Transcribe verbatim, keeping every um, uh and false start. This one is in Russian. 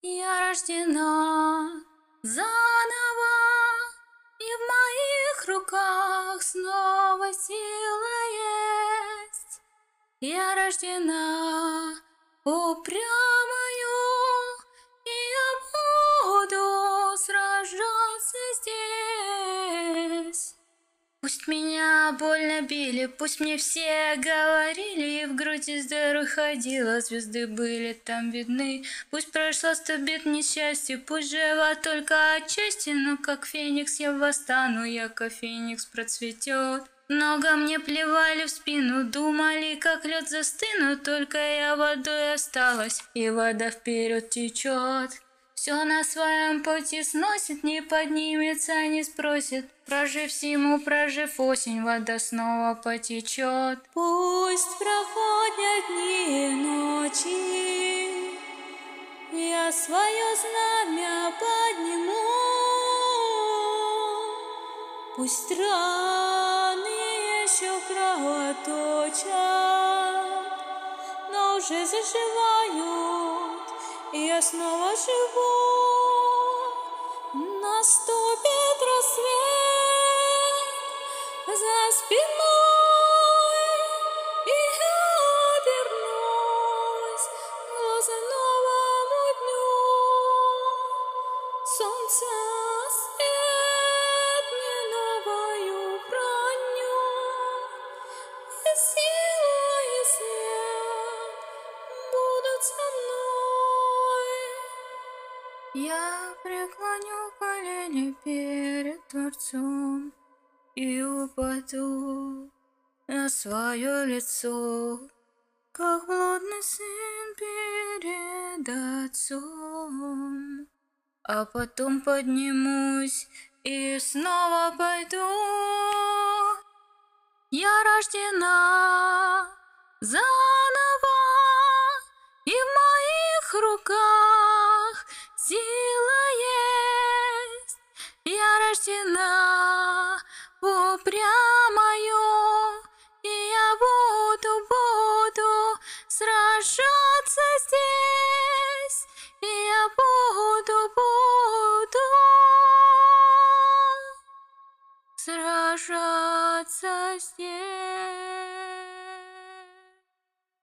Я рождена заново, и в моих руках снова сила есть. Я рождена упрямою, и я буду сражаться здесь. Пусть меня больно били, пусть мне все говорили, и в груди с дырой ходила, звезды были там видны. Пусть прошло сто бед несчастья, пусть жива только отчасти, но как феникс я восстану, яко феникс процветет. Много мне плевали в спину, думали, как лед застыну, только я водой осталась, и вода вперед течет. Все на своем пути сносит, не поднимется, не спросит. Прожив зиму, прожив осень, вода снова потечет. Пусть проходят дни и ночи, я свое знамя подниму. Пусть страны еще кровоточат, но уже заживают, и я снова живу. Наступит рассвет за спиной, и я обернусь глаза новому дню. Солнце свет мне новою броню, и сила и свет будут со мной. Я преклоню колени перед Творцом и упаду на свое лицо, как блудный сын перед отцом. А потом поднимусь и снова пойду. Я рождена заново, и в моих руках сила есть. Я рождена упрямою, и я буду, буду сражаться здесь. И я буду, буду сражаться здесь.